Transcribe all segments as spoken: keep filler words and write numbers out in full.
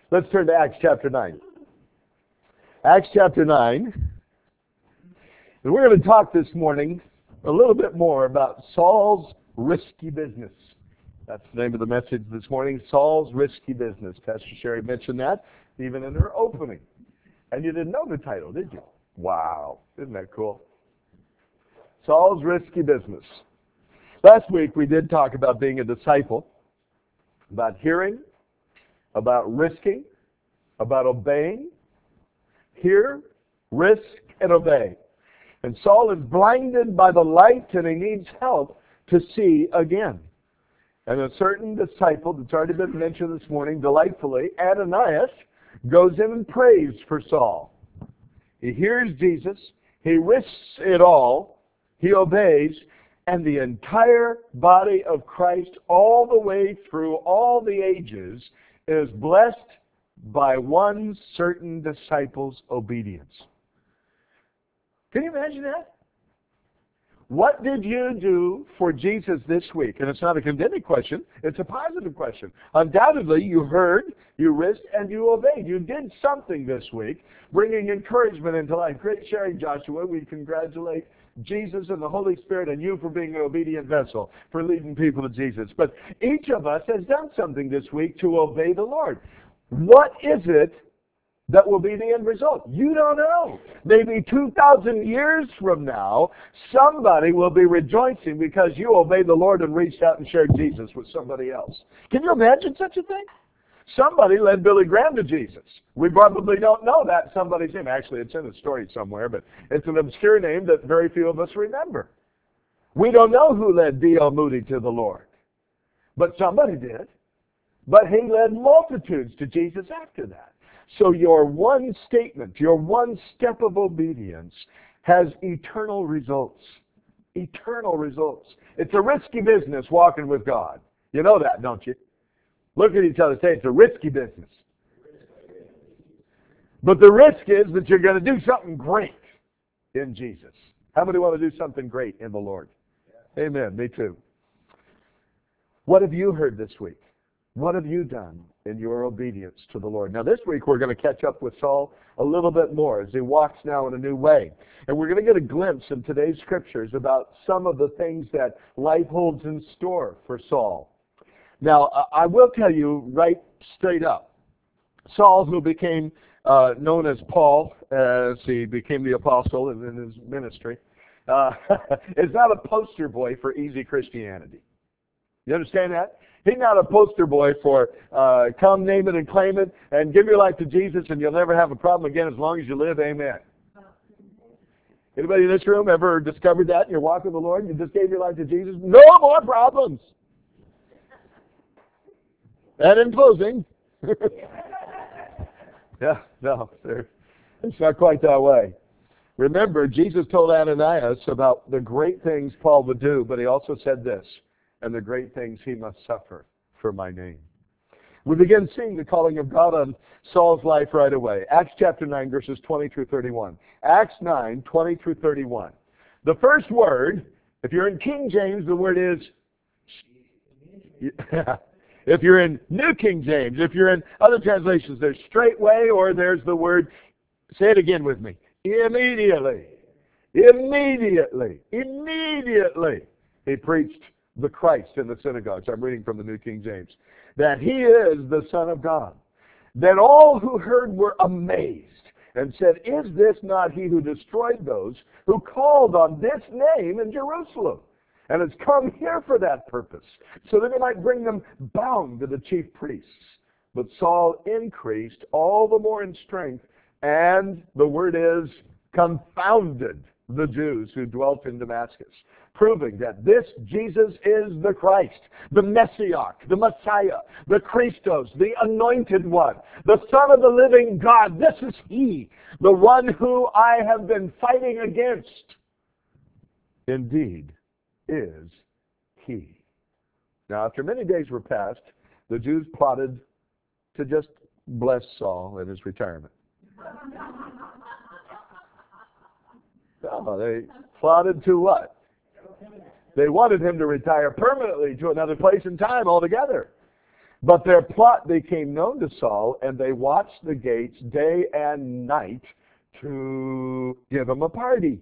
Let's turn to Acts chapter nine. Acts chapter nine. And we're going to talk this morning a little bit more about Saul's risky business. That's the name of the message this morning, Saul's risky business. Pastor Sherry mentioned that even in her opening. And you didn't know the title, did you? Wow. Isn't that cool? Saul's risky business. Last week we did talk about being a disciple, about hearing, about risking, about obeying. Hear, risk, and obey. And Saul is blinded by the light and he needs help to see again. And a certain disciple that's already been mentioned this morning, delightfully, Ananias, goes in and prays for Saul. He hears Jesus, he risks it all, he obeys, and the entire body of Christ all the way through all the ages is blessed by one certain disciple's obedience. Can you imagine that? What did you do for Jesus this week? And it's not a condemning question, it's a positive question. Undoubtedly, you heard, you risked, and you obeyed. You did something this week, bringing encouragement into life. Great sharing, Joshua. We congratulate Jesus and the Holy Spirit and you for being an obedient vessel, for leading people to Jesus. But each of us has done something this week to obey the Lord. What is it that will be the end result? You don't know. Maybe two thousand years from now, somebody will be rejoicing because you obeyed the Lord and reached out and shared Jesus with somebody else. Can you imagine such a thing? Somebody led Billy Graham to Jesus. We probably don't know that somebody's name. Actually, it's in a story somewhere, but it's an obscure name that very few of us remember. We don't know who led D L Moody to the Lord, but somebody did. But he led multitudes to Jesus after that. So your one statement, your one step of obedience has eternal results. Eternal results. It's a risky business walking with God. You know that, don't you? Look at each other and say it's a risky business. But the risk is that you're going to do something great in Jesus. How many want to do something great in the Lord? Amen. Me too. What have you heard this week? What have you done in your obedience to the Lord? Now this week we're going to catch up with Saul a little bit more as he walks now in a new way. And we're going to get a glimpse in today's scriptures about some of the things that life holds in store for Saul. Now I will tell you right straight up, Saul, who became uh, known as Paul as he became the apostle in, in his ministry, uh, is not a poster boy for easy Christianity. You understand that? He's not a poster boy for uh, come, name it, and claim it, and give your life to Jesus, and you'll never have a problem again as long as you live. Amen. Anybody in this room ever discovered that in your walk with the Lord? You just gave your life to Jesus? No more problems. And in closing, yeah, no, sir, it's not quite that way. Remember, Jesus told Ananias about the great things Paul would do, but he also said this, and the great things he must suffer for my name. We begin seeing the calling of God on Saul's life right away. Acts chapter nine, verses twenty through thirty-one. Acts nine, twenty through thirty-one. The first word, if you're in King James, the word is, if you're in New King James, if you're in other translations, there's straightway, or there's the word, say it again with me, immediately. Immediately. Immediately. He preached the Christ in the synagogues. I'm reading from the New King James. That he is the Son of God. Then all who heard were amazed and said, is this not he who destroyed those who called on this name in Jerusalem? And has come here for that purpose, so that he might bring them bound to the chief priests. But Saul increased all the more in strength, and the word is confounded the Jews who dwelt in Damascus, proving that this Jesus is the Christ, the Messiah, the Messiah, the Christos, the Anointed One, the Son of the living God. This is he, the one who I have been fighting against. Indeed, is he. Now, after many days were passed, the Jews plotted to just bless Saul in his retirement. No, they plotted to what? They wanted him to retire permanently to another place and time altogether. But their plot became known to Saul, and they watched the gates day and night to give him a party.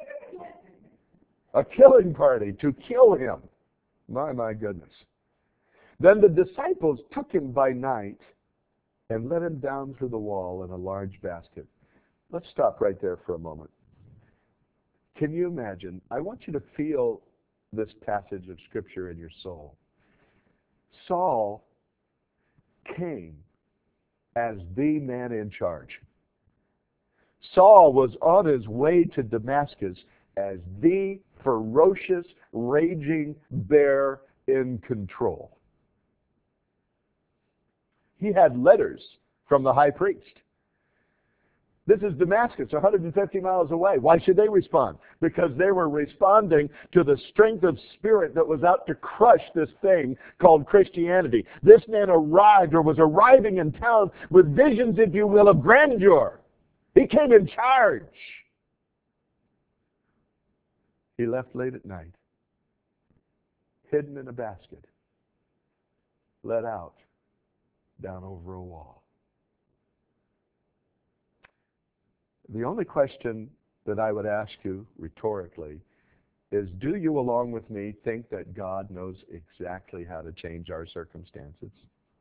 A killing party, to kill him. My, my goodness. Then the disciples took him by night and let him down through the wall in a large basket. Let's stop right there for a moment. Can you imagine? I want you to feel this passage of Scripture in your soul. Saul came as the man in charge. Saul was on his way to Damascus as the ferocious, raging bear in control. He had letters from the high priest. This is Damascus, one hundred fifty miles away. Why should they respond? Because they were responding to the strength of spirit that was out to crush this thing called Christianity. This man arrived, or was arriving in town with visions, if you will, of grandeur. He came in charge. He left late at night, hidden in a basket, let out down over a wall. The only question that I would ask you rhetorically is, do you, along with me, think that God knows exactly how to change our circumstances?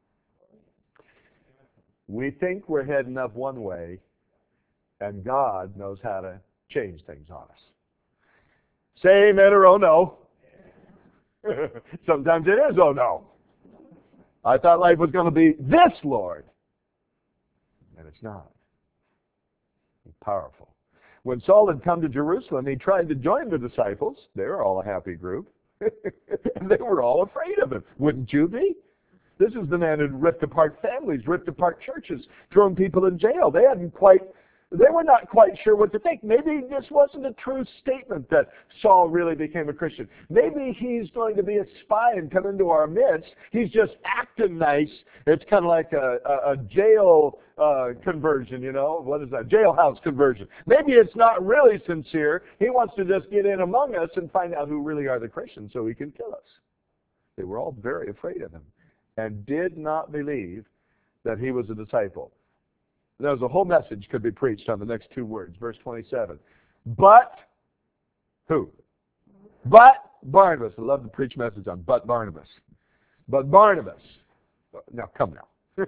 We think we're heading up one way, and God knows how to change things on us. Say amen or oh no. Sometimes it is oh no. I thought life was going to be this, Lord. And it's not. It's powerful. When Saul had come to Jerusalem, he tried to join the disciples. They were all a happy group. And they were all afraid of him. Wouldn't you be? This is the man who ripped apart families, ripped apart churches, thrown people in jail. They hadn't quite They were not quite sure what to think. Maybe this wasn't a true statement that Saul really became a Christian. Maybe he's going to be a spy and come into our midst. He's just acting nice. It's kind of like a, a, a jail uh, conversion, you know. What is that? Jailhouse conversion. Maybe it's not really sincere. He wants to just get in among us and find out who really are the Christians so he can kill us. They were all very afraid of him and did not believe that he was a disciple. There's a whole message could be preached on the next two words. Verse twenty-seven. But who? But Barnabas. I love to preach message on but Barnabas. But Barnabas. Now, come now.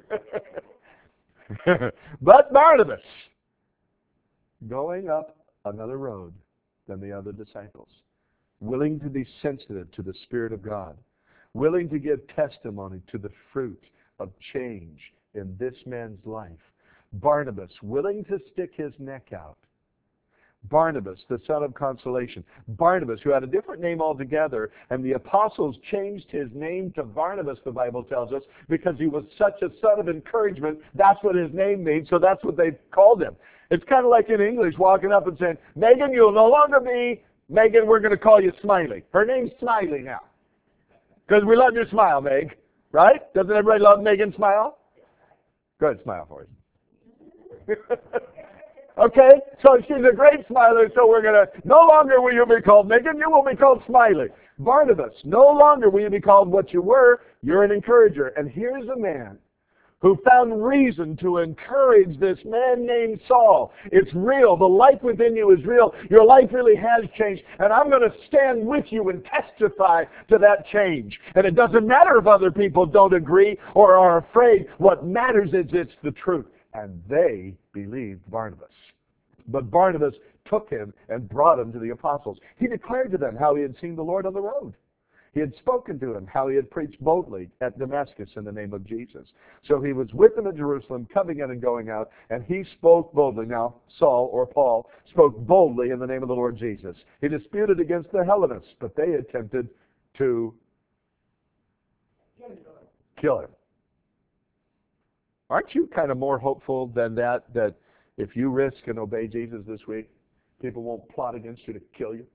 But Barnabas, going up another road than the other disciples, willing to be sensitive to the Spirit of God, willing to give testimony to the fruit of change in this man's life. Barnabas, willing to stick his neck out. Barnabas, the son of consolation. Barnabas, who had a different name altogether, and the apostles changed his name to Barnabas, the Bible tells us, because he was such a son of encouragement. That's what his name means, so that's what they called him. It's kind of like in English, walking up and saying, Megan, you'll no longer be Megan, we're going to call you Smiley. Her name's Smiley now. Because we love your smile, Meg. Right? Doesn't everybody love Megan's smile? Go ahead, smile for us. Okay, so she's a great smiler, so we're going to, no longer will you be called Megan, you will be called Smiley. Barnabas, no longer will you be called what you were, you're an encourager. And here's a man who found reason to encourage this man named Saul. It's real. The life within you is real. Your life really has changed. And I'm going to stand with you and testify to that change. And it doesn't matter if other people don't agree or are afraid. What matters is it's the truth. And they believed Barnabas. But Barnabas took him and brought him to the apostles. He declared to them how he had seen the Lord on the road. He had spoken to him how he had preached boldly at Damascus in the name of Jesus. So he was with them in Jerusalem, coming in and going out, and he spoke boldly. Now, Saul, or Paul, spoke boldly in the name of the Lord Jesus. He disputed against the Hellenists, but they attempted to kill him. Aren't you kind of more hopeful than that, that if you risk and obey Jesus this week, people won't plot against you to kill you?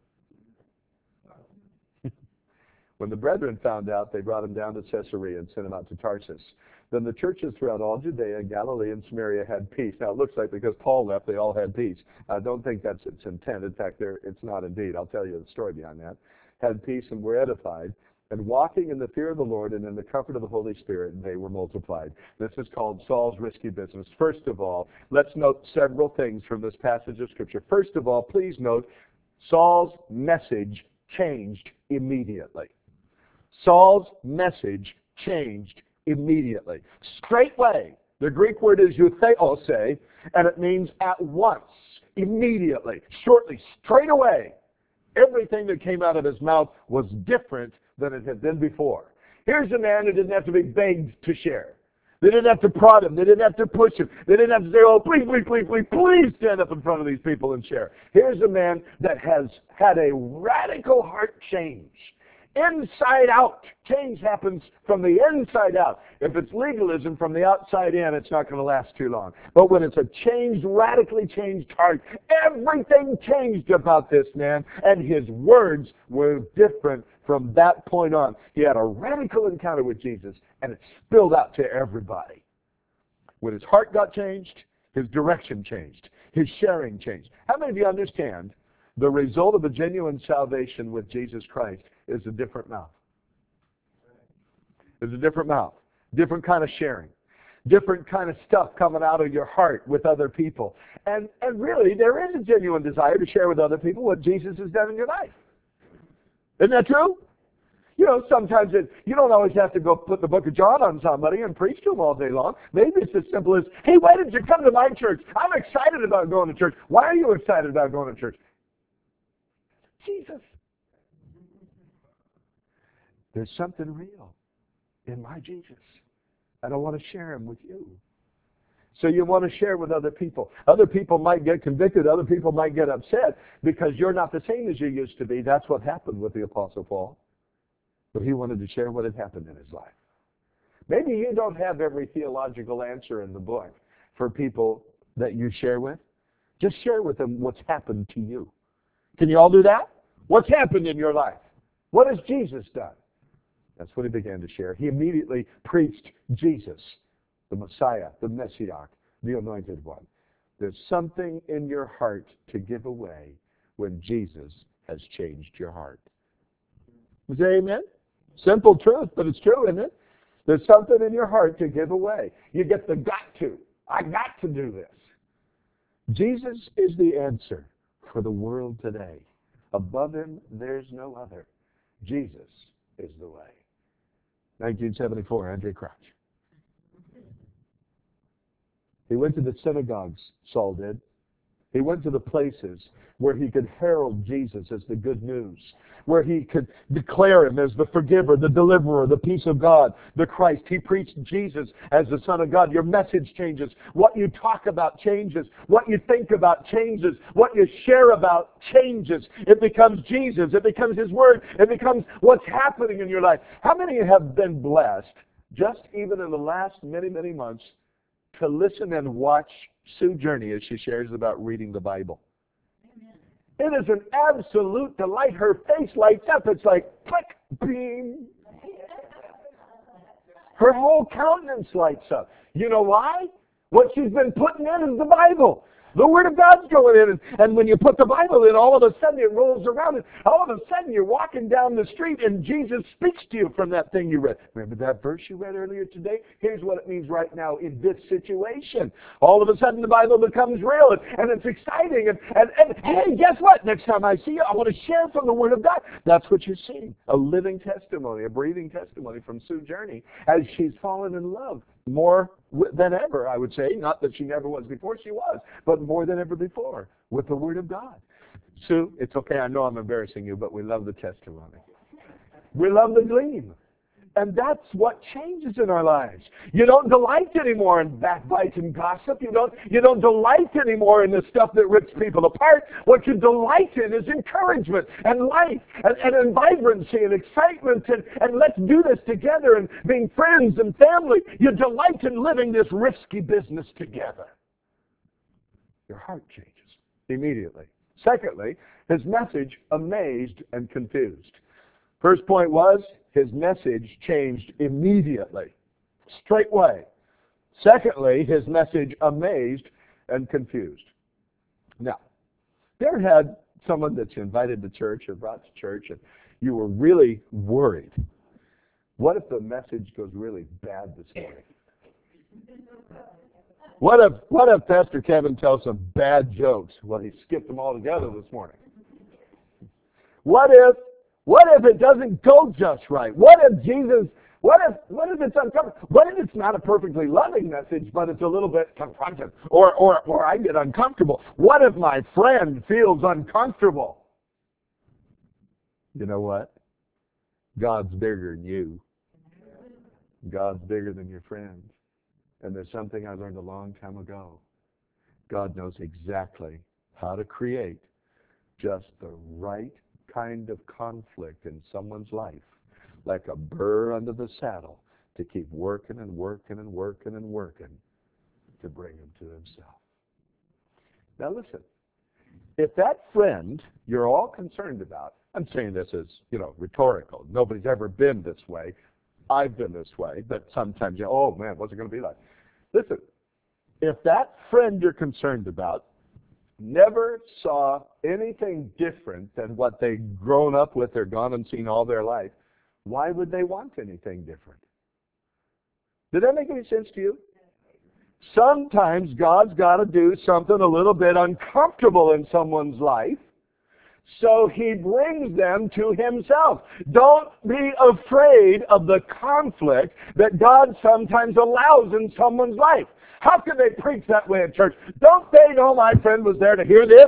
When the brethren found out, they brought him down to Caesarea and sent him out to Tarsus. Then the churches throughout all Judea, Galilee, and Samaria had peace. Now, it looks like because Paul left, they all had peace. I don't think that's its intent. In fact, it's not indeed. I'll tell you the story behind that. Had peace and were edified. And walking in the fear of the Lord and in the comfort of the Holy Spirit, they were multiplied. This is called Saul's risky business. First of all, let's note several things from this passage of Scripture. First of all, please note, Saul's message changed immediately. Saul's message changed immediately. Straightway. The Greek word is eutheose, and it means at once, immediately, shortly, straight away. Everything that came out of his mouth was different than it had been before. Here's a man who didn't have to be begged to share. They didn't have to prod him. They didn't have to push him. They didn't have to say, oh, please, please, please, please, please stand up in front of these people and share. Here's a man that has had a radical heart change. Inside out. Change happens from the inside out. If it's legalism from the outside in, it's not going to last too long. But when it's a changed, radically changed heart, everything changed about this man, and his words were different from that point on. He had a radical encounter with Jesus, and it spilled out to everybody. When his heart got changed, his direction changed. His sharing changed. How many of you understand the result of a genuine salvation with Jesus Christ is a different mouth? It's a different mouth. Different kind of sharing. Different kind of stuff coming out of your heart with other people. And, and really, there is a genuine desire to share with other people what Jesus has done in your life. Isn't that true? You know, sometimes it, you don't always have to go put the book of John on somebody and preach to them all day long. Maybe it's as simple as, hey, why did you come to my church? I'm excited about going to church. Why are you excited about going to church? Jesus. There's something real in my Jesus, and I want to share him with you. So you want to share with other people. Other people might get convicted. Other people might get upset because you're not the same as you used to be. That's what happened with the Apostle Paul. But he wanted to share what had happened in his life. Maybe you don't have every theological answer in the book for people that you share with. Just share with them what's happened to you. Can you all do that? What's happened in your life? What has Jesus done? That's what he began to share. He immediately preached Jesus, the Messiah, the Messiah, the Anointed One. There's something in your heart to give away when Jesus has changed your heart. Say amen? Simple truth, but it's true, isn't it? There's something in your heart to give away. You get the got to. I got to do this. Jesus is the answer for the world today. Above him, there's no other. Jesus is the way. nineteen seventy-four, Andre Crouch. He went to the synagogues, Saul did. He went to the places where he could herald Jesus as the good news, where he could declare him as the forgiver, the deliverer, the peace of God, the Christ. He preached Jesus as the Son of God. Your message changes. What you talk about changes. What you think about changes. What you share about changes. It becomes Jesus. It becomes his word. It becomes what's happening in your life. How many have been blessed, just even in the last many, many months, to listen and watch Sue Journey as she shares about reading the Bible? It is an absolute delight. Her face lights up. It's like, click, beam. Her whole countenance lights up. You know why? What she's been putting in is the Bible. The Word of God's going in, and, and when you put the Bible in, all of a sudden it rolls around, and all of a sudden you're walking down the street, and Jesus speaks to you from that thing you read. Remember that verse you read earlier today? Here's what it means right now in this situation. All of a sudden the Bible becomes real, and, and it's exciting, and, and, and hey, guess what? Next time I see you, I want to share from the Word of God. That's what you're seeing. A living testimony, a breathing testimony from Sue Journey as she's fallen in love more than ever, I would say. Not that she never was before, she was, but more than ever before with the Word of God. Sue, it's okay, I know I'm embarrassing you, but we love the testimony. We love the gleam. And that's what changes in our lives. You don't delight anymore in backbite and gossip. You don't, you don't delight anymore in the stuff that rips people apart. What you delight in is encouragement and life and, and, and vibrancy and excitement and, and let's do this together and being friends and family. You delight in living this risky business together. Your heart changes immediately. Secondly, his message amazed and confused. First point was, his message changed immediately, straightway. Secondly, his message amazed and confused. Now, there had someone that's invited to church or brought to church, and you were really worried What if the message goes really bad this morning? What if what if Pastor Kevin tells some bad jokes? Well, he skipped them all together this morning. What if what if it doesn't go just right? What if Jesus what if what if it's uncomfortable? What if it's not a perfectly loving message, but it's a little bit confrontive? Or or or I get uncomfortable. What if my friend feels uncomfortable? You know what? God's bigger than you. God's bigger than your friends. And there's something I learned a long time ago. God knows exactly how to create just the right kind of conflict in someone's life, like a burr under the saddle, to keep working and working and working and working to bring him to himself. Now listen, if that friend you're all concerned about, I'm saying this as, you know, rhetorical. Nobody's ever been this way. I've been this way, but sometimes you oh man, what's it going to be like? Listen, if that friend you're concerned about never saw anything different than what they've grown up with or gone and seen all their life, why would they want anything different? Did that make any sense to you? Sometimes God's got to do something a little bit uncomfortable in someone's life, so he brings them to himself. Don't be afraid of the conflict that God sometimes allows in someone's life. How can they preach that way in church? Don't they know my friend was there to hear this?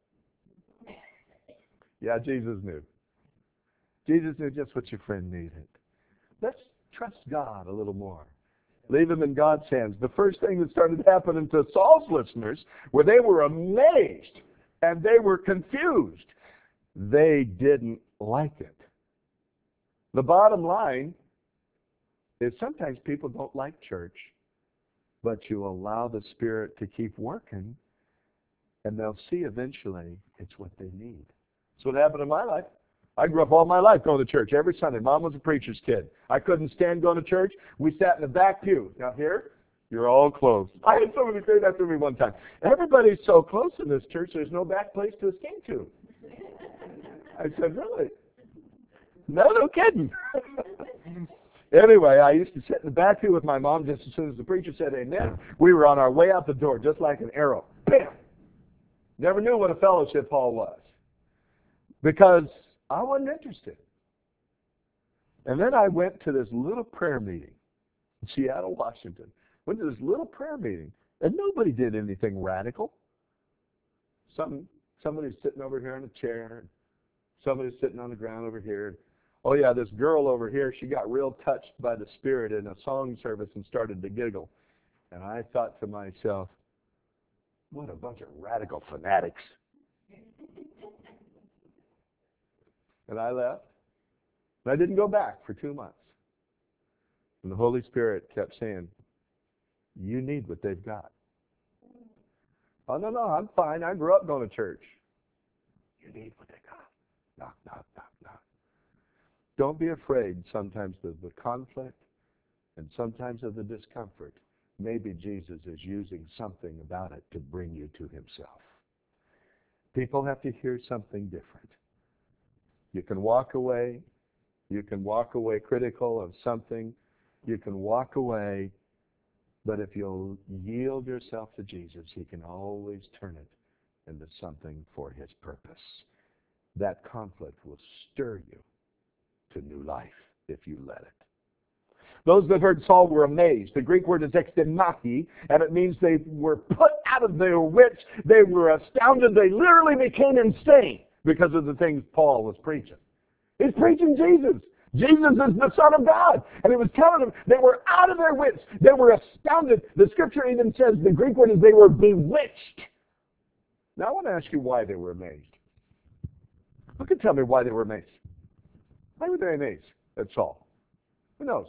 Yeah, Jesus knew. Jesus knew just what your friend needed. Let's trust God a little more. Leave him in God's hands. The first thing that started happening to Saul's listeners, where they were amazed and they were confused, they didn't like it. The bottom line is sometimes people don't like church, but you allow the Spirit to keep working, and they'll see eventually it's what they need. That's what happened in my life. I grew up all my life going to church every Sunday. Mom was a preacher's kid. I couldn't stand going to church. We sat in the back pew. Now here, you're all close. I had somebody say that to me one time. Everybody's so close in this church, there's no back place to escape to. I said, really? No, no kidding. Anyway, I used to sit in the back pew with my mom just as soon as the preacher said amen. We were on our way out the door, just like an arrow. Bam! Never knew what a fellowship hall was, because I wasn't interested. And then I went to this little prayer meeting in Seattle, Washington. Went to this little prayer meeting, and nobody did anything radical. Some somebody's sitting over here in a chair, and somebody's sitting on the ground over here. Oh yeah, this girl over here, she got real touched by the Spirit in a song service and started to giggle. And I thought to myself, what a bunch of radical fanatics. And I left. And I didn't go back for two months. And the Holy Spirit kept saying, you need what they've got. Oh, no, no, I'm fine. I grew up going to church. You need what they got. Knock, knock, knock, knock. Don't be afraid sometimes of the conflict and sometimes of the discomfort. Maybe Jesus is using something about it to bring you to himself. People have to hear something different. You can walk away. You can walk away critical of something. You can walk away, but if you'll yield yourself to Jesus, he can always turn it into something for his purpose. That conflict will stir you to new life if you let it. Those that heard Saul were amazed. The Greek word is extemnachi, and it means they were put out of their wits. They were astounded. They literally became insane because of the things Paul was preaching. He's preaching Jesus. Jesus is the Son of God. And he was telling them they were out of their wits. They were astounded. The scripture even says, the Greek word is they were bewitched. Now I want to ask you why they were amazed. Who can tell me why they were amazed? Why were they amazed at Saul? Who knows?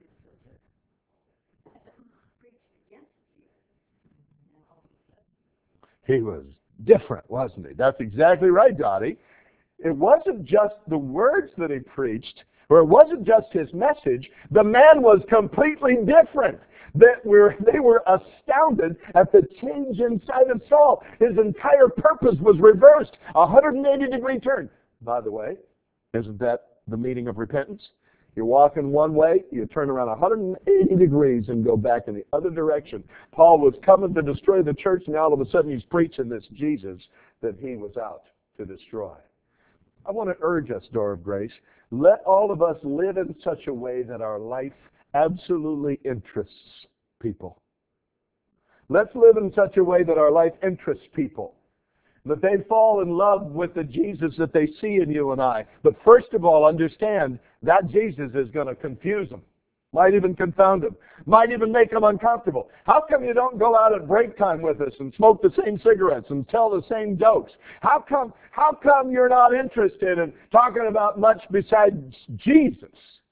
He was different, wasn't he? That's exactly right, Dottie. It wasn't just the words that he preached, or it wasn't just his message. The man was completely different. That were, they were astounded at the change inside of Saul. His entire purpose was reversed, a one hundred eighty degree turn. By the way, isn't that the meaning of repentance? You're walking one way, you turn around one hundred eighty degrees and go back in the other direction. Paul was coming to destroy the church, and now all of a sudden he's preaching this Jesus that he was out to destroy. I want to urge us, Door of Grace, let all of us live in such a way that our life absolutely interests people. Let's live in such a way that our life interests people, that they fall in love with the Jesus that they see in you and I. But first of all, understand that Jesus is going to confuse them, might even confound them, might even make them uncomfortable. How come you don't go out at break time with us and smoke the same cigarettes and tell the same jokes? How come, how come you're not interested in talking about much besides Jesus?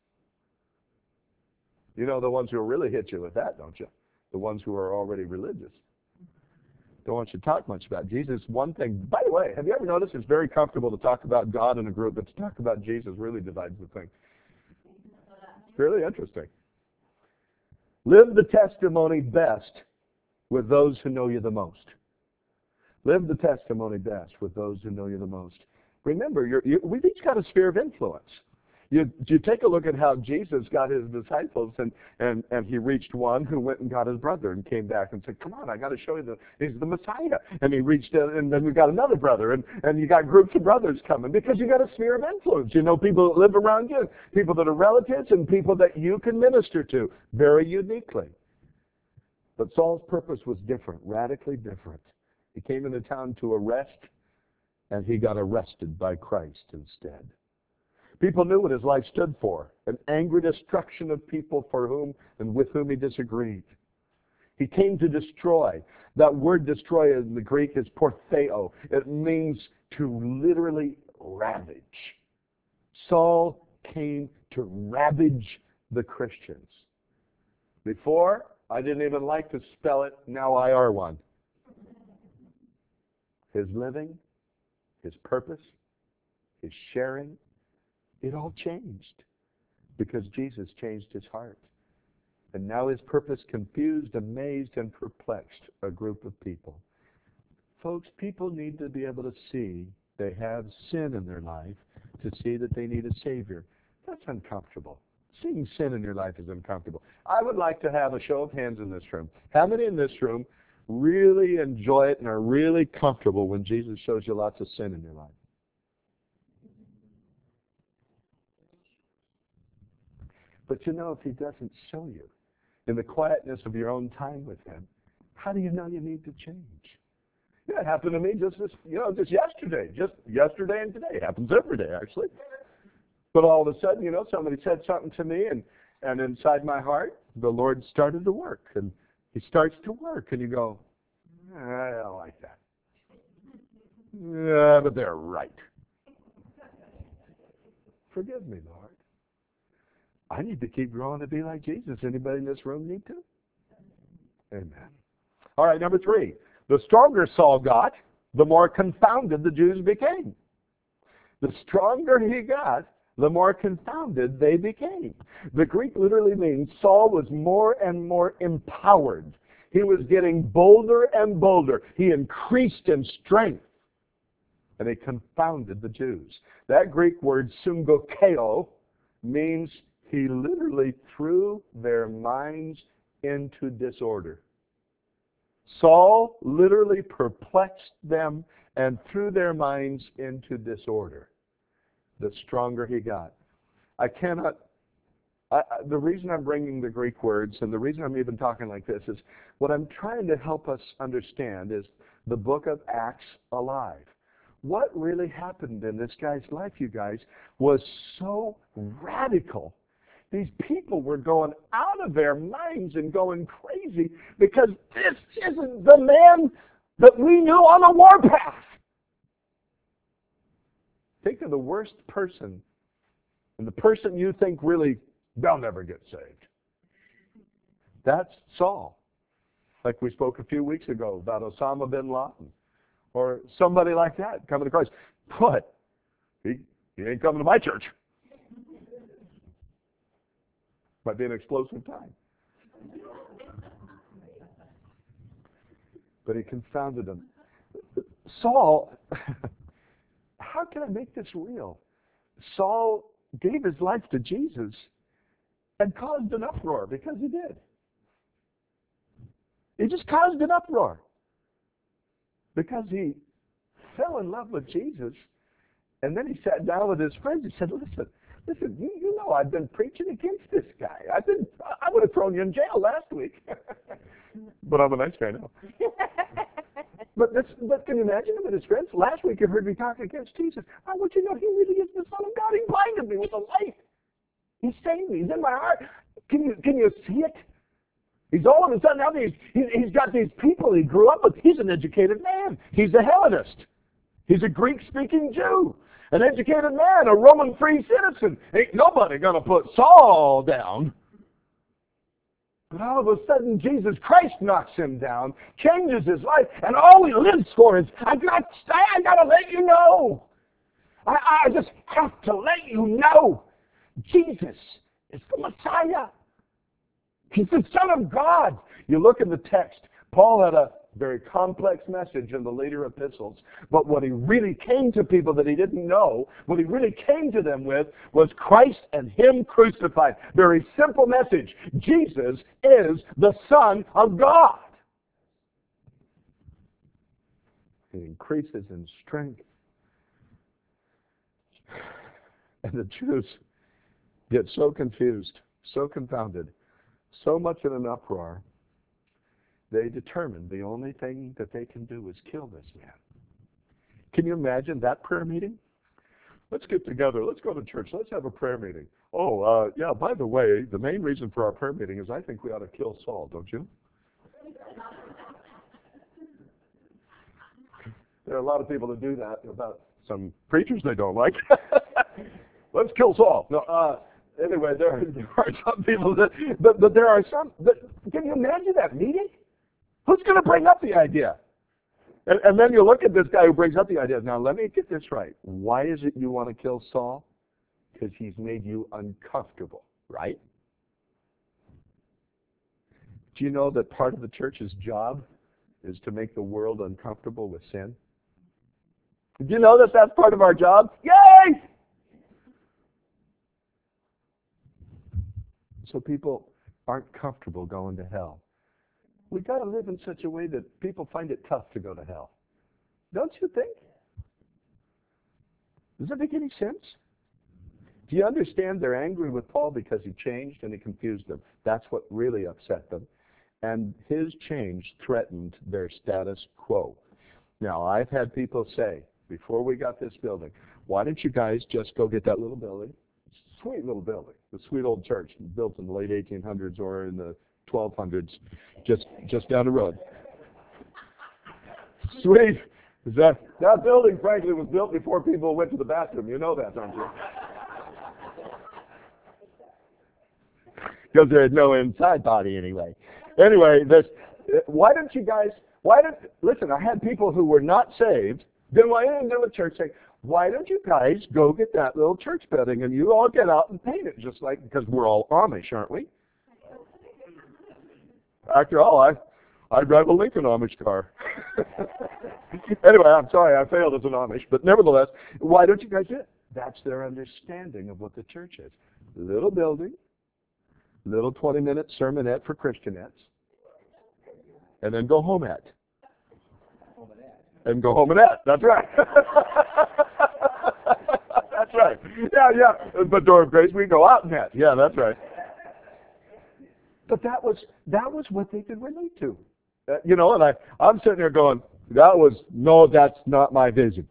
You know the ones who will really hit you with that, don't you? The ones who are already religious. Don't want you to talk much about Jesus. One thing, by the way, have you ever noticed it's very comfortable to talk about God in a group, but to talk about Jesus really divides the thing. It's really interesting. Live the testimony best with those who know you the most. Live the testimony best with those who know you the most. Remember, you're, you, we've each got a sphere of influence. You, you take a look at how Jesus got his disciples, and, and, and he reached one who went and got his brother and came back and said, come on, I got to show you that he's the Messiah. And he reached, uh, and then we got another brother, and, and you got groups of brothers coming because you got a sphere of influence. You know people that live around you, people that are relatives, and people that you can minister to very uniquely. But Saul's purpose was different, radically different. He came into town to arrest, and he got arrested by Christ instead. People knew what his life stood for, an angry destruction of people for whom and with whom he disagreed. He came to destroy. That word destroy in the Greek is portheo. It means to literally ravage. Saul came to ravage the Christians. Before, I didn't even like to spell it, now I are one. His living, his purpose, his sharing, it all changed because Jesus changed his heart. And now his purpose confused, amazed, and perplexed a group of people. Folks, people need to be able to see they have sin in their life, to see that they need a Savior. That's uncomfortable. Seeing sin in your life is uncomfortable. I would like to have a show of hands in this room. How many in this room really enjoy it and are really comfortable when Jesus shows you lots of sin in your life? But you know, if he doesn't show you in the quietness of your own time with him, how do you know you need to change? Yeah, it happened to me just this, you know, just yesterday. Just yesterday and today. It happens every day, actually. But all of a sudden, you know, somebody said something to me, and, and inside my heart, the Lord started to work. And he starts to work, and you go, I don't like that. Yeah, but they're right. Forgive me, Lord. I need to keep growing to be like Jesus. Anybody in this room need to? Amen. All right, number three. The stronger Saul got, the more confounded the Jews became. The stronger he got, the more confounded they became. The Greek literally means Saul was more and more empowered. He was getting bolder and bolder. He increased in strength. And he confounded the Jews. That Greek word, sungokeo, means he literally threw their minds into disorder. Saul literally perplexed them and threw their minds into disorder. The stronger he got. I cannot, I, I, the reason I'm bringing the Greek words and the reason I'm even talking like this is what I'm trying to help us understand is the book of Acts alive. What really happened in this guy's life, you guys, was so radical. These people were going out of their minds and going crazy because this isn't the man that we knew on the warpath. Think of the worst person and the person you think really, they'll never get saved. That's Saul. Like we spoke a few weeks ago about Osama bin Laden or somebody like that coming to Christ. But he, he ain't coming to my church. Might be an explosive time. But he confounded them. Saul, how can I make this real? Saul gave his life to Jesus and caused an uproar because he did. He just caused an uproar because he fell in love with Jesus. And then he sat down with his friends and said, listen, listen, you, you know I've been preaching against this guy. I've been, I would have thrown you in jail last week. But I'm a nice guy now. But, this, but can you imagine him with his friends? Last week you heard me talk against Jesus. I want you to know he really is the Son of God. He blinded me with the light. He saved me. He's in my heart. Can you, can you see it? He's all of a sudden, now he's, he's, he's got these people he grew up with. He's an educated man. He's a Hellenist. He's a Greek-speaking Jew. An educated man, a Roman free citizen. Ain't nobody going to put Saul down. But all of a sudden, Jesus Christ knocks him down, changes his life, and all he lives for is, I got I got to let you know. I, I just have to let you know. Jesus is the Messiah. He's the Son of God. You look in the text, Paul had a very complex message in the later epistles, but what he really came to people that he didn't know, what he really came to them with was Christ and him crucified. Very simple message. Jesus is the Son of God. He increases in strength. And the Jews get so confused, so confounded, so much in an uproar, they determined the only thing that they can do is kill this man. Can you imagine that prayer meeting? Let's get together. Let's go to church. Let's have a prayer meeting. Oh, uh, yeah, by the way, the main reason for our prayer meeting is I think we ought to kill Saul, don't you? There are a lot of people that do that about some preachers they don't like. Let's kill Saul. No, uh, anyway, there, there are some people that, but, but there are some, that, can you imagine that meeting? Who's going to bring up the idea? And, and then you look at this guy who brings up the idea. Now, let me get this right. Why is it you want to kill Saul? Because he's made you uncomfortable, right? Do you know that part of the church's job is to make the world uncomfortable with sin? Do you know that that's part of our job? Yay! So people aren't comfortable going to hell. We've got to live in such a way that people find it tough to go to hell. Don't you think? Does that make any sense? Do you understand they're angry with Paul because he changed and he confused them? That's what really upset them. And his change threatened their status quo. Now, I've had people say, before we got this building, why don't you guys just go get that little building? Sweet little building, the sweet old church built in the late eighteen hundreds or in the twelve hundreds, just just down the road. Sweet. Is that that building, frankly, was built before people went to the bathroom. You know that, don't you? Because there had no inside body anyway. Anyway, this. Why don't you guys? Why don't listen? I had people who were not saved, didn't want anything to do with church, saying, why don't you guys go get that little church building and you all get out and paint it just like, because we're all Amish, aren't we? After all, I I drive a Lincoln Amish car. Anyway, I'm sorry, I failed as an Amish, but nevertheless, why don't you guys do it? That's their understanding of what the church is. Little building, little twenty-minute sermonette for Christianettes, and then go home at. And go home and at. That's right. That's right. Yeah, yeah. But Door of Grace, we go out and at. Yeah, that's right. But that was that was what they could relate to. Uh, you know, and I, I'm sitting there going, that was, no, that's not my vision.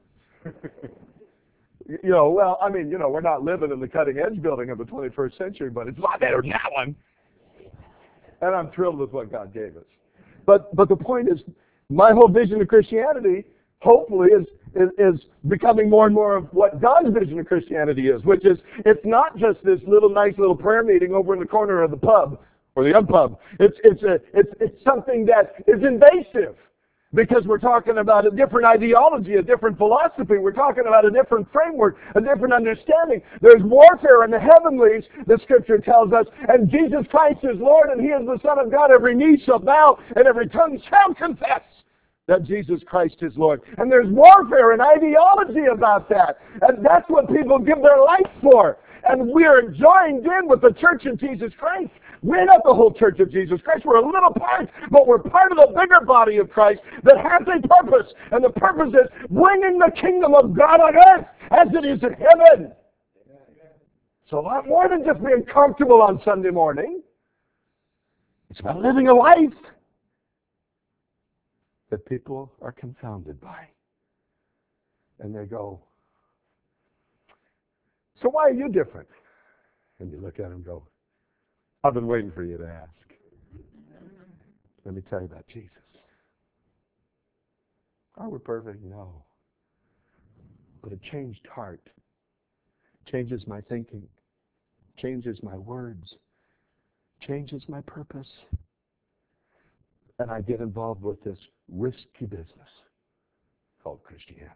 You know, well, I mean, you know, we're not living in the cutting edge building of the twenty-first century, but it's a lot better than that one. And I'm thrilled with what God gave us. But but the point is, my whole vision of Christianity, hopefully, is, is, is becoming more and more of what God's vision of Christianity is, which is, it's not just this little nice little prayer meeting over in the corner of the pub, or the unpub. It's, it's, a, it's, it's something that is invasive, because we're talking about a different ideology, a different philosophy. We're talking about a different framework, a different understanding. There's warfare in the heavenlies, the Scripture tells us, and Jesus Christ is Lord, and He is the Son of God. Every knee shall bow, and every tongue shall confess that Jesus Christ is Lord. And there's warfare and ideology about that. And that's what people give their life for. and we are joined in with the church of Jesus Christ. We're not the whole church of Jesus Christ. We're a little part, but we're part of the bigger body of Christ that has a purpose. And the purpose is bringing the kingdom of God on earth as it is in heaven. It's a lot more than just being comfortable on Sunday morning. It's about living a life that people are confounded by. And they go, so why are you different? And you look at them and go, I've been waiting for you to ask. Let me tell you about Jesus. Are we perfect? No. But a changed heart changes my thinking, changes my words, changes my purpose. And I get involved with this risky business called Christianity.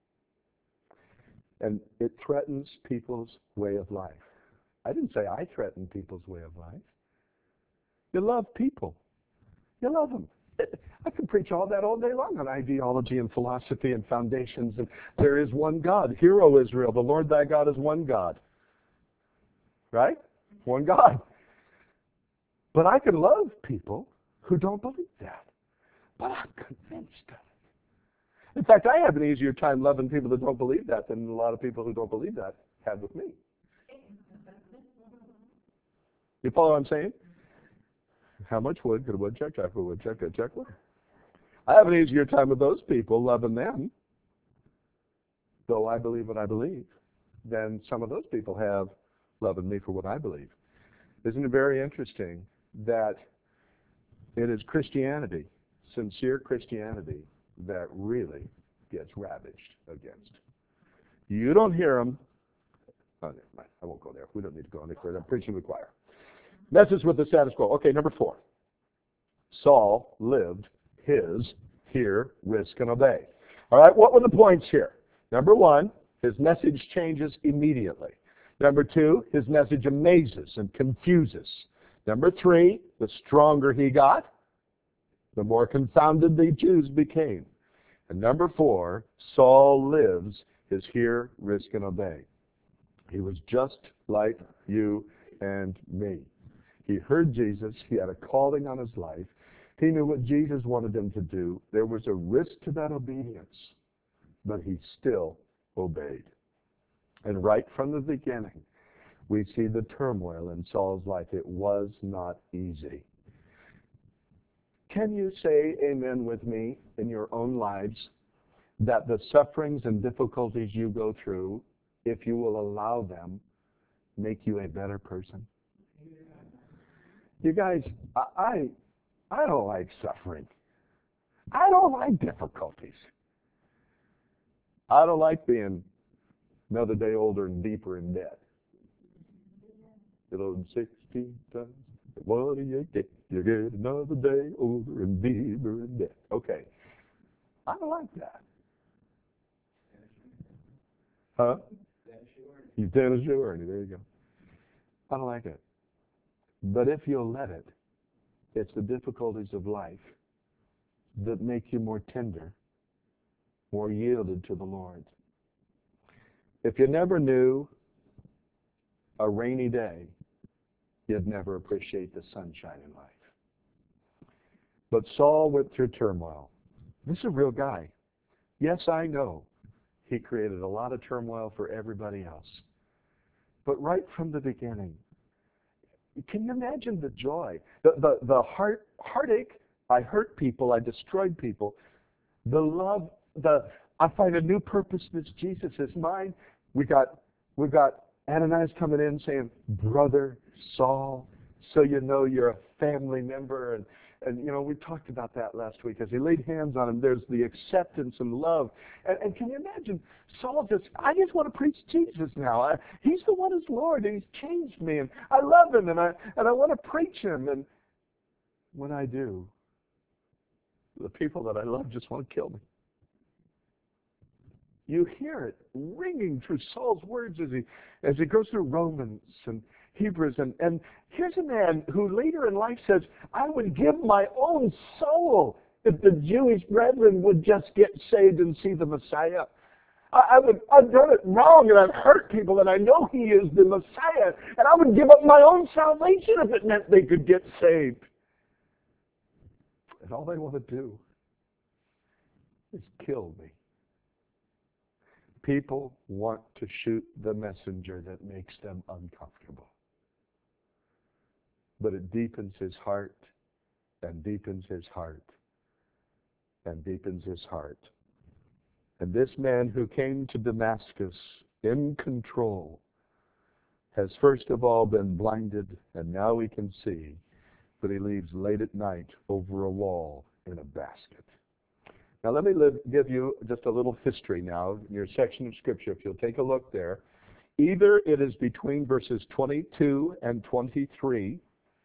And it threatens people's way of life. I didn't say I threaten people's way of life. You love people. You love them. I can preach all that all day long on ideology and philosophy and foundations. And there is one God. Hear, O Israel, the Lord thy God is one God. Right? One God. But I can love people who don't believe that. But I'm convinced of it. In fact, I have an easier time loving people that don't believe that than a lot of people who don't believe that have with me. You follow what I'm saying? How much wood could a woodchuck chuck for a woodchuck could chuck wood? I have an easier time with those people, loving them, though I believe what I believe, than some of those people have loving me for what I believe. Isn't it very interesting that it is Christianity, sincere Christianity, that really gets ravaged against? You don't hear them. Oh, never mind. I won't go there. We don't need to go any further. I'm preaching to the choir. Messes with the status quo. Okay, number four. Saul lived his hear, risk, and obey. All right, what were the points here? Number one, his message changes immediately. Number two, his message amazes and confuses. Number three, the stronger he got, the more confounded the Jews became. And number four, Saul lives his hear, risk, and obey. He was just like you and me. He heard Jesus. He had a calling on his life. He knew what Jesus wanted him to do. There was a risk to that obedience, but he still obeyed. And right from the beginning, we see the turmoil in Saul's life. It was not easy. Can you say amen with me in your own lives that the sufferings and difficulties you go through, if you will allow them, make you a better person? You guys, I, I don't like suffering. I don't like difficulties. I don't like being another day older and deeper in debt. You know, sixteen times. What do you get? You get another day older and deeper in debt. Okay. I don't like that. Huh? You Dennis Ernie. There you go. I don't like it. But if you'll let it, it's the difficulties of life that make you more tender, more yielded to the Lord. If you never knew a rainy day, you'd never appreciate the sunshine in life. But Saul went through turmoil. This is a real guy. Yes, I know he created a lot of turmoil for everybody else. But right from the beginning, can you imagine the joy, the, the, the heart, heartache? I hurt people, I destroyed people. The love, the I find a new purpose. This Jesus is mine. We got we got Ananias coming in saying, "Brother Saul, so you know you're a family member." And and you know we talked about that last week as he laid hands on him. There's the acceptance and love. And, and can you imagine Saul just? I just want to preach Jesus now. I, he's the one who's Lord, and He's changed me, and I love Him, and I and I want to preach Him. And when I do, the people that I love just want to kill me. You hear it ringing through Saul's words as he as he goes through Romans and Hebrews. And, and here's a man who later in life says, I would give my own soul if the Jewish brethren would just get saved and see the Messiah. I, I would, I've done it wrong and I've hurt people and I know He is the Messiah and I would give up my own salvation if it meant they could get saved. And all they want to do is kill me. People want to shoot the messenger that makes them uncomfortable. But it deepens his heart and deepens his heart and deepens his heart. And this man who came to Damascus in control has first of all been blinded, and now he can see, but he leaves late at night over a wall in a basket. Now let me live, give you just a little history now in your section of Scripture. If you'll take a look there, either it is between verses twenty-two and twenty-three,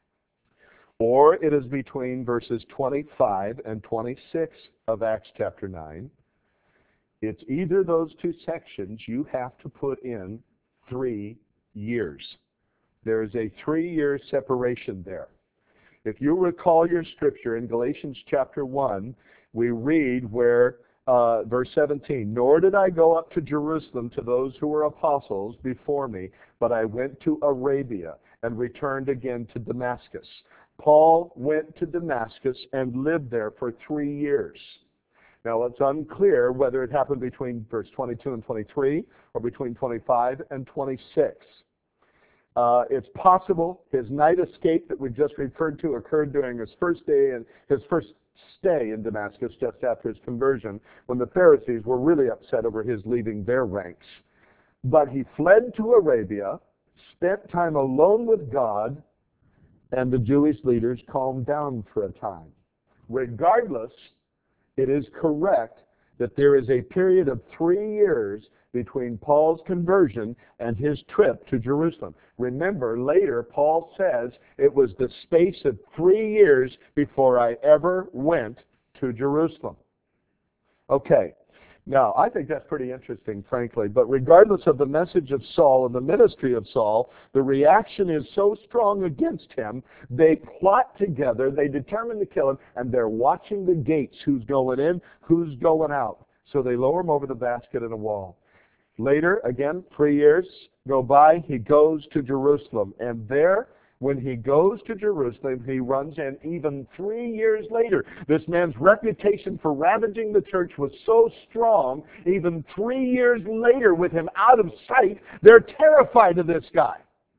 or it is between verses twenty-five and twenty-six of Acts chapter nine. It's either those two sections. You have to put in three years. There is a three-year separation there. If you recall your Scripture in Galatians chapter one, we read where, uh, verse seventeen, "Nor did I go up to Jerusalem to those who were apostles before me, but I went to Arabia and returned again to Damascus." Paul went to Damascus and lived there for three years. Now, it's unclear whether it happened between verse twenty-two and twenty-three or between twenty-five and twenty-six. Uh, it's possible his night escape that we just referred to occurred during his first day and his first stay in Damascus just after his conversion, when the Pharisees were really upset over his leaving their ranks. But he fled to Arabia, spent time alone with God, and the Jewish leaders calmed down for a time. Regardless, it is correct that there is a period of three years between Paul's conversion and his trip to Jerusalem. Remember, later Paul says it was the space of three years before I ever went to Jerusalem. Okay, now I think that's pretty interesting, frankly, but regardless of the message of Saul and the ministry of Saul, the reaction is so strong against him, they plot together, they determine to kill him, and they're watching the gates, who's going in, who's going out. So they lower him over the basket in a wall. Later, again, three years go by, he goes to Jerusalem. And there, when he goes to Jerusalem, he runs in even three years later. This man's reputation for ravaging the church was so strong, even three years later, with him out of sight, they're terrified of this guy.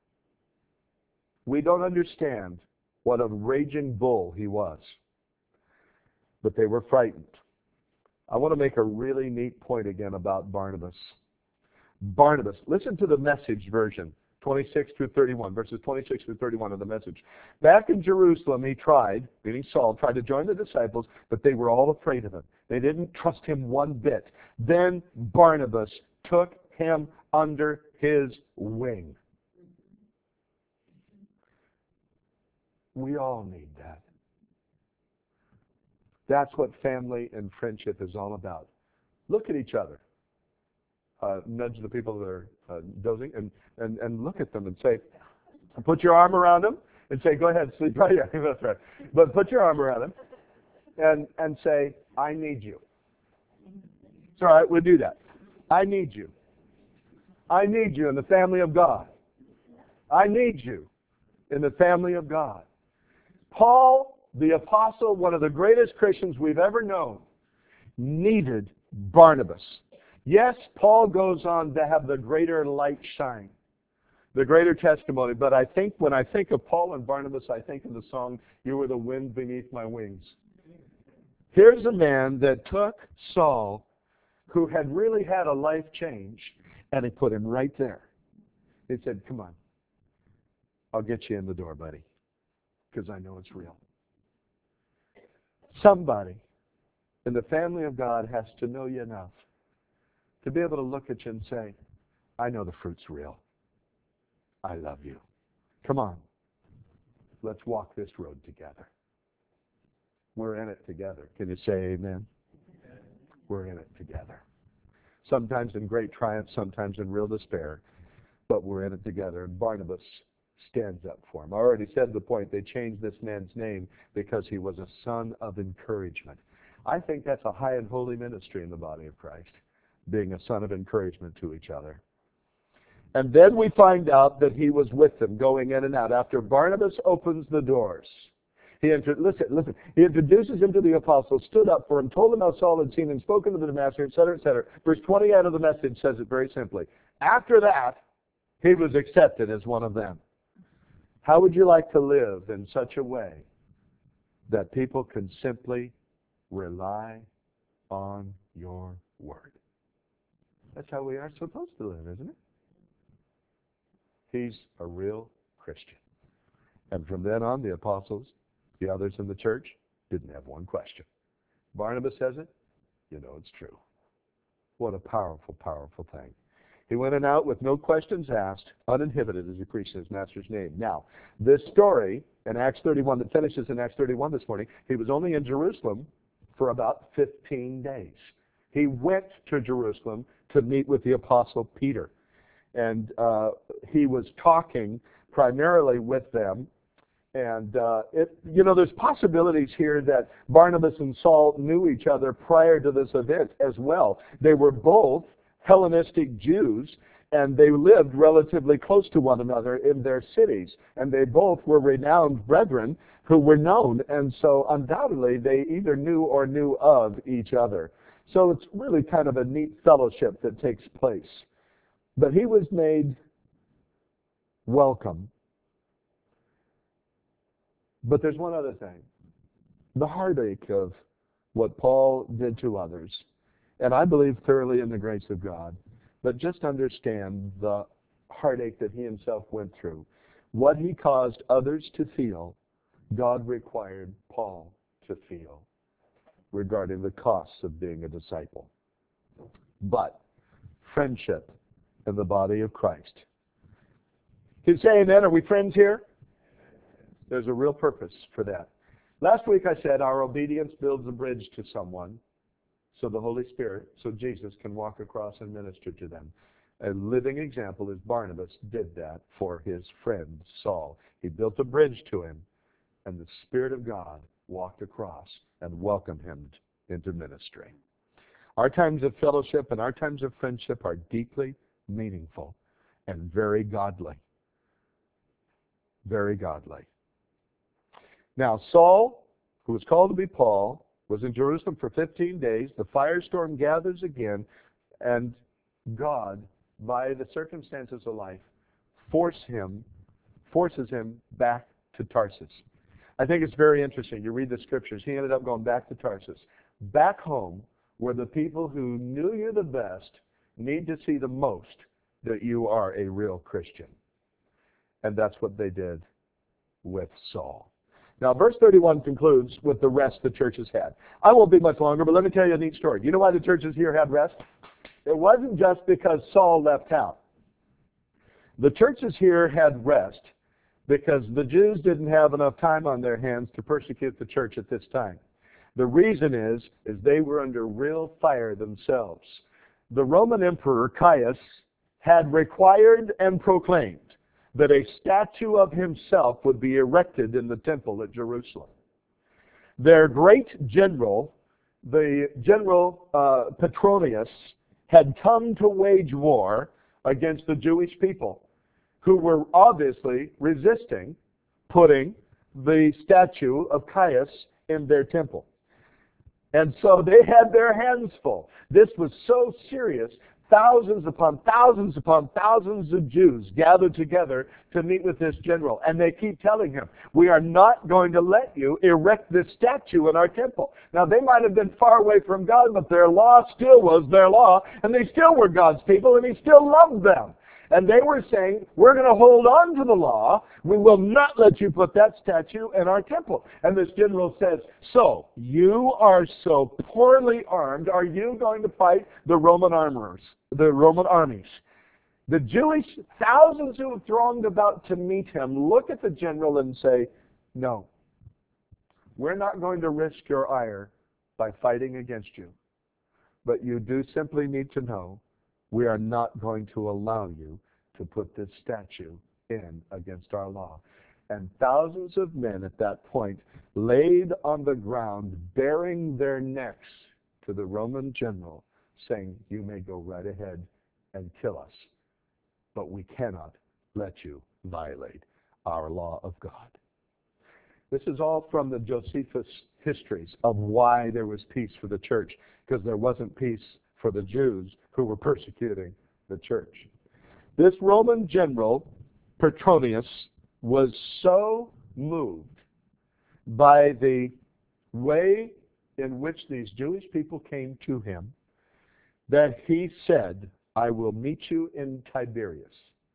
We don't understand what a raging bull he was, but they were frightened. I want to make a really neat point again about Barnabas. Barnabas, listen to the Message version, twenty-six through thirty-one, verses twenty-six through thirty-one of the Message. Back in Jerusalem, he tried, meaning Saul, tried to join the disciples, but they were all afraid of him. They didn't trust him one bit. Then Barnabas took him under his wing. We all need that. That's what family and friendship is all about. Look at each other. Uh, nudge the people that are uh, dozing and, and, and look at them and say, put your arm around them and say, go ahead, sleep right here. That's right. But put your arm around them and, and say, I need you. It's all right, we'll do that. I need you. I need you in the family of God. I need you in the family of God. Paul, the apostle, one of the greatest Christians we've ever known, needed Barnabas. Yes, Paul goes on to have the greater light shine, the greater testimony, but I think when I think of Paul and Barnabas, I think of the song, You Were the Wind Beneath My Wings. Here's a man that took Saul, who had really had a life change, and he put him right there. He said, come on, I'll get you in the door, buddy, because I know it's real. Somebody in the family of God has to know you enough to be able to look at you and say, I know the fruit's real. I love you. Come on. Let's walk this road together. We're in it together. Can you say amen? Amen. We're in it together. Sometimes in great triumph, sometimes in real despair, but we're in it together. And Barnabas stands up for him. I already said the point. They changed this man's name because he was a son of encouragement. I think that's a high and holy ministry in the body of Christ. being a son of encouragement to each other. And then we find out that he was with them, going in and out. After Barnabas opens the doors, he inter- listen, listen. He introduces him to the apostles, stood up for him, told them how Saul had seen him, spoken to the Damascus, et cetera, et cetera. Verse twenty-eight of the message says it very simply. After that, he was accepted as one of them. How would you like to live in such a way that people can simply rely on your word? That's how we are supposed to live, isn't it? He's a real Christian. And from then on, the apostles, the others in the church, didn't have one question. Barnabas says it, you know it's true. What a powerful, powerful thing. He went in and out with no questions asked, uninhibited as he preached in his master's name. Now, this story in Acts thirty-one that finishes in Acts thirty-one this morning, he was only in Jerusalem for about fifteen days. He went to Jerusalem to meet with the apostle Peter. And uh, he was talking primarily with them. And, uh, it, you know, there's possibilities here that Barnabas and Saul knew each other prior to this event as well. They were both Hellenistic Jews, and they lived relatively close to one another in their cities. And they both were renowned brethren who were known. And so undoubtedly they either knew or knew of each other. So it's really kind of a neat fellowship that takes place. But he was made welcome. But there's one other thing. The heartache of what Paul did to others. And I believe thoroughly in the grace of God. But just understand the heartache that he himself went through. What he caused others to feel, God required Paul to feel regarding the costs of being a disciple. But friendship in the body of Christ. Can you say amen? Are we friends here? There's a real purpose for that. Last week I said our obedience builds a bridge to someone, so the Holy Spirit, so Jesus can walk across and minister to them. A living example is Barnabas did that for his friend Saul. He built a bridge to him, and the Spirit of God walked across and welcomed him into ministry. Our times of fellowship and our times of friendship are deeply meaningful and very godly. Very godly. Now, Saul, who was called to be Paul, was in Jerusalem for fifteen days. The firestorm gathers again, and God, by the circumstances of life, force him, forces him back to Tarsus. I think it's very interesting. You read the scriptures. He ended up going back to Tarsus. Back home, where the people who knew you the best need to see the most that you are a real Christian. And that's what they did with Saul. Now, verse thirty-one concludes with the rest the churches had. I won't be much longer, but let me tell you a neat story. You know why the churches here had rest? It wasn't just because Saul left town. The churches here had rest because the Jews didn't have enough time on their hands to persecute the church at this time. The reason is, is they were under real fire themselves. The Roman Emperor Caius had required and proclaimed that a statue of himself would be erected in the temple at Jerusalem. Their great general, the general uh, Petronius, had come to wage war against the Jewish people, who were obviously resisting putting the statue of Caius in their temple. And so they had their hands full. This was so serious. Thousands upon thousands upon thousands of Jews gathered together to meet with this general. And they keep telling him, we are not going to let you erect this statue in our temple. Now, they might have been far away from God, but their law still was their law, and they still were God's people, and he still loved them. And they were saying, we're going to hold on to the law. We will not let you put that statue in our temple. And this general says, so, you are so poorly armed, are you going to fight the Roman armorers, the Roman armies? The Jewish thousands who have thronged about to meet him look at the general and say, no, we're not going to risk your ire by fighting against you. But you do simply need to know we are not going to allow you to put this statue in against our law. And thousands of men at that point laid on the ground, baring their necks to the Roman general, saying, you may go right ahead and kill us, but we cannot let you violate our law of God. This is all from the Josephus histories of why there was peace for the church, because there wasn't peace for the Jews who were persecuting the church. This Roman general, Petronius, was so moved by the way in which these Jewish people came to him that he said, I will meet you in Tiberias.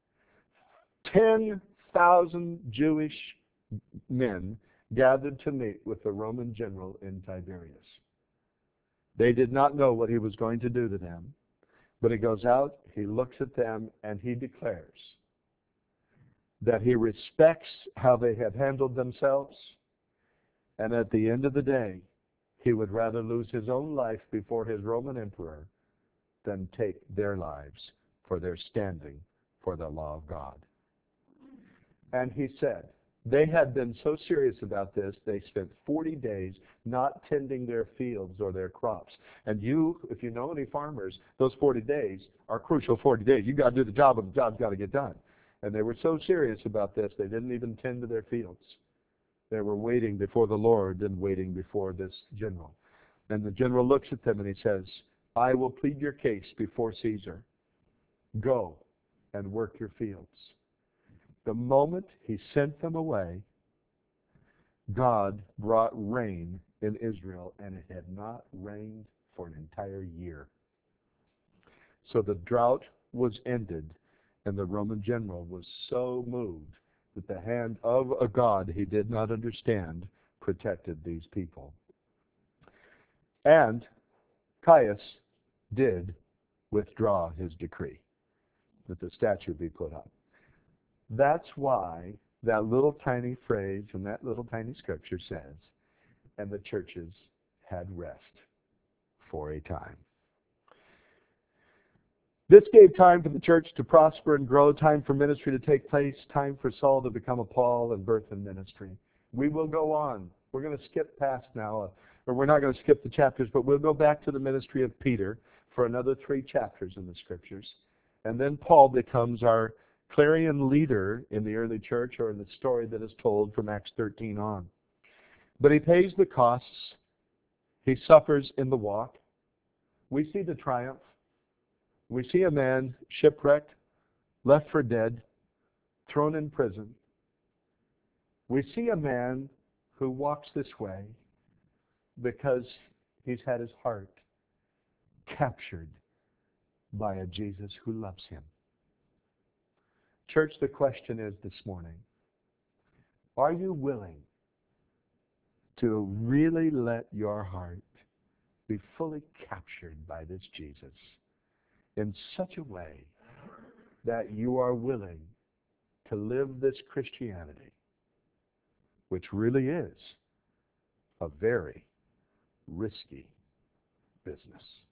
Ten thousand Jewish men gathered to meet with the Roman general in Tiberias. They did not know what he was going to do to them, but he goes out, he looks at them, and he declares that he respects how they have handled themselves, and at the end of the day, he would rather lose his own life before his Roman emperor than take their lives for their standing for the law of God. And he said, they had been so serious about this, they spent forty days not tending their fields or their crops. And you, if you know any farmers, those forty days are crucial forty days. You've got to do the job, and the job's got to get done. And they were so serious about this, they didn't even tend to their fields. They were waiting before the Lord and waiting before this general. And the general looks at them and he says, I will plead your case before Caesar. Go and work your fields. The moment he sent them away, God brought rain in Israel, and it had not rained for an entire year. So the drought was ended, and the Roman general was so moved that the hand of a God he did not understand protected these people. And Caius did withdraw his decree that the statue be put up. That's why that little tiny phrase and that little tiny scripture says, and the churches had rest for a time. This gave time for the church to prosper and grow, time for ministry to take place, time for Saul to become a Paul and birth in ministry. We will go on. We're going to skip past now, uh, or we're not going to skip the chapters, but we'll go back to the ministry of Peter for another three chapters in the Scriptures. And then Paul becomes our clarion leader in the early church, or in the story that is told from Acts thirteen on. But he pays the costs. He suffers in the walk. We see the triumph. We see a man shipwrecked, left for dead, thrown in prison. We see a man who walks this way because he's had his heart captured by a Jesus who loves him. Church, the question is this morning, are you willing to really let your heart be fully captured by this Jesus in such a way that you are willing to live this Christianity, which really is a very risky business?